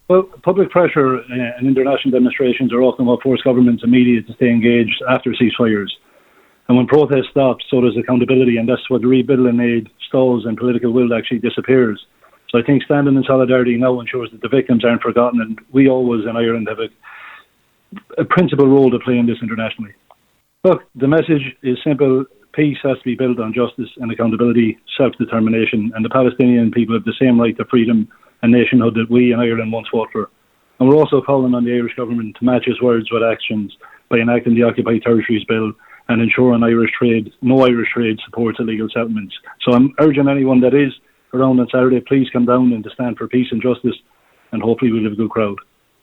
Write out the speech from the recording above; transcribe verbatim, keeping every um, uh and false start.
Well, public pressure uh, and international demonstrations are often what force governments and media to stay engaged after ceasefires. And when protest stops, so does accountability, and that's what the rebuilding aid stalls and political will actually disappears. So I think standing in solidarity now ensures that the victims aren't forgotten, and we always in Ireland have a, a principal role to play in this internationally. Look, the message is simple. Peace has to be built on justice and accountability, self-determination, and the Palestinian people have the same right to freedom and nationhood that we in Ireland once fought for. And we're also calling on the Irish government to match its words with actions by enacting the Occupied Territories Bill and ensuring Irish trade, no Irish trade supports illegal settlements. So I'm urging anyone that is around on Saturday, please come down and to stand for peace and justice, and hopefully we'll have a good crowd.